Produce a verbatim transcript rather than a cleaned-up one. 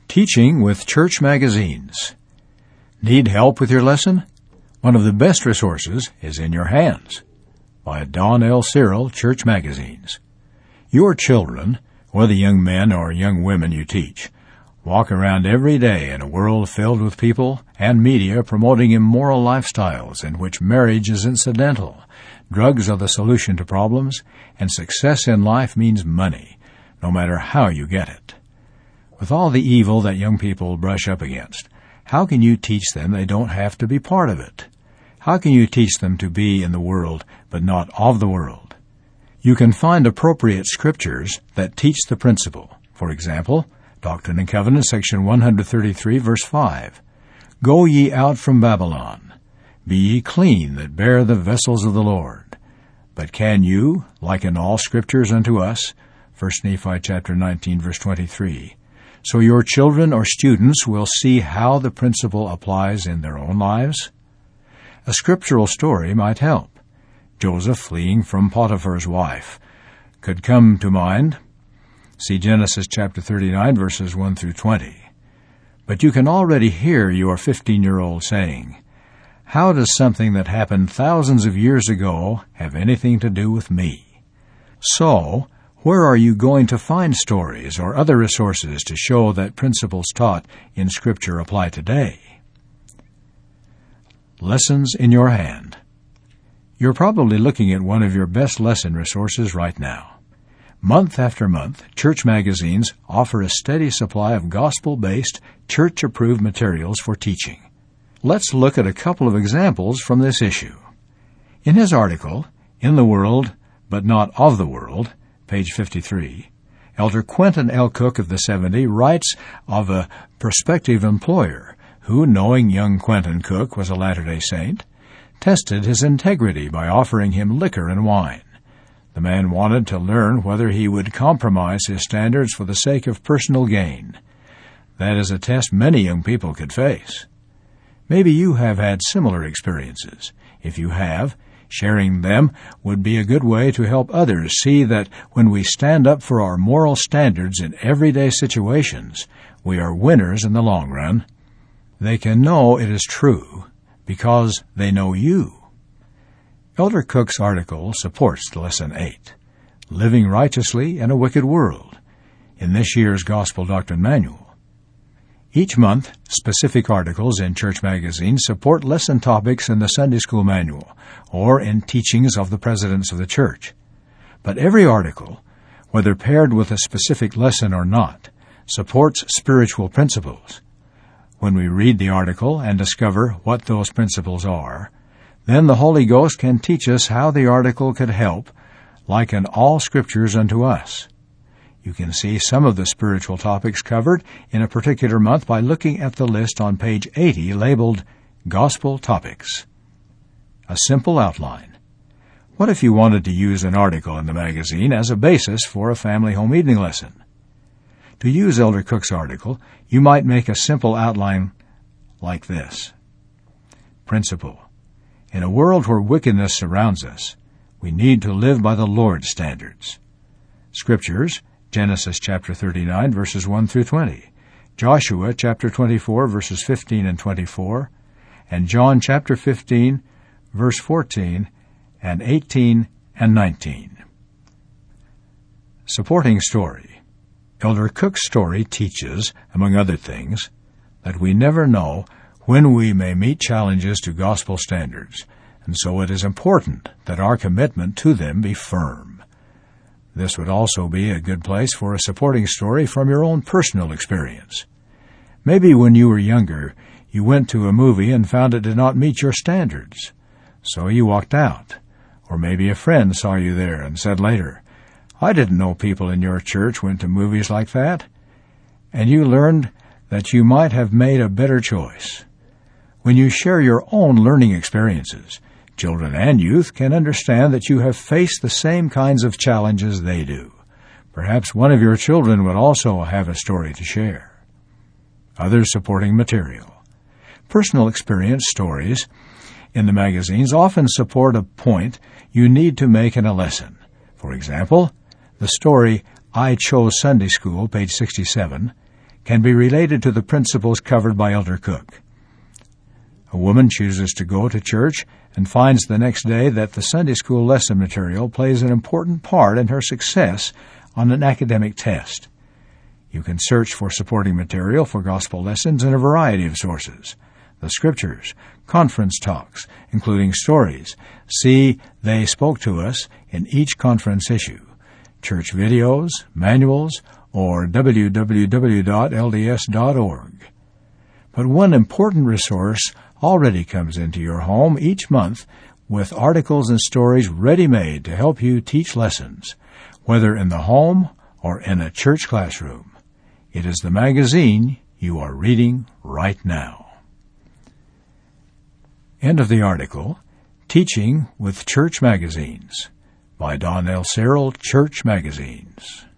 Teaching with Church Magazines. Need help with your lesson? One of the best resources is in your hands. By Don L. Cyril, Church Magazines. Your children, whether young men or young women you teach, walk around every day in a world filled with people and media promoting immoral lifestyles in which marriage is incidental, drugs are the solution to problems, and success in life means money, no matter how you get it. With all the evil that young people brush up against, how can you teach them they don't have to be part of it? How can you teach them to be in the world, but not of the world? You can find appropriate scriptures that teach the principle. For example, Doctrine and Covenants, section one thirty-three, verse five. Go ye out from Babylon. Be ye clean that bear the vessels of the Lord. But can you, liken all scriptures unto us? First Nephi chapter nineteen, verse twenty-three. So your children or students will see how the principle applies in their own lives? A scriptural story might help. Joseph fleeing from Potiphar's wife could come to mind. See Genesis chapter thirty-nine, verses one through twenty. But you can already hear your fifteen-year-old saying, how does something that happened thousands of years ago have anything to do with me? So, where are you going to find stories or other resources to show that principles taught in Scripture apply today? Lessons in your hand. You're probably looking at one of your best lesson resources right now. Month after month, church magazines offer a steady supply of gospel-based, church-approved materials for teaching. Let's look at a couple of examples from this issue. In his article, In the World, but Not of the World, page fifty-three, Elder Quentin L. Cook of the seventy writes of a prospective employer who, knowing young Quentin Cook was a Latter-day Saint, tested his integrity by offering him liquor and wine. The man wanted to learn whether he would compromise his standards for the sake of personal gain. That is a test many young people could face. Maybe you have had similar experiences. If you have, sharing them would be a good way to help others see that when we stand up for our moral standards in everyday situations, we are winners in the long run. They can know it is true because they know you. Elder Cook's article supports Lesson eight, Living Righteously in a Wicked World, in this year's Gospel Doctrine Manual. Each month, specific articles in church magazines support lesson topics in the Sunday School Manual or in teachings of the presidents of the church. But every article, whether paired with a specific lesson or not, supports spiritual principles. When we read the article and discover what those principles are, then the Holy Ghost can teach us how the article could help, liken all scriptures unto us. You can see some of the spiritual topics covered in a particular month by looking at the list on page eighty labeled Gospel Topics. A simple outline. What if you wanted to use an article in the magazine as a basis for a family home evening lesson? To use Elder Cook's article, you might make a simple outline like this. Principle. In a world where wickedness surrounds us, we need to live by the Lord's standards. Scriptures, Genesis chapter thirty-nine, verses one through twenty, Joshua chapter twenty-four, verses fifteen and twenty-four, and John chapter fifteen, verse fourteen and eighteen and nineteen. Supporting story. Elder Cook's story teaches, among other things, that we never know when we may meet challenges to gospel standards, and so it is important that our commitment to them be firm. This would also be a good place for a supporting story from your own personal experience. Maybe when you were younger, you went to a movie and found it did not meet your standards, so you walked out. Or maybe a friend saw you there and said later, I didn't know people in your church went to movies like that. And you learned that you might have made a better choice. When you share your own learning experiences, children and youth can understand that you have faced the same kinds of challenges they do. Perhaps one of your children would also have a story to share. Other supporting material. Personal experience stories in the magazines often support a point you need to make in a lesson. For example, the story I Chose Sunday School, page sixty-seven, can be related to the principles covered by Elder Cook. A woman chooses to go to church and finds the next day that the Sunday school lesson material plays an important part in her success on an academic test. You can search for supporting material for gospel lessons in a variety of sources: the Scriptures, conference talks, including stories. See They Spoke to Us in each conference issue, church videos, manuals, or w w w dot l d s dot org. But one important resource already comes into your home each month with articles and stories ready-made to help you teach lessons, whether in the home or in a church classroom. It is the magazine you are reading right now. End of the article, Teaching with Church Magazines, by Don L. Cyril, Church Magazines.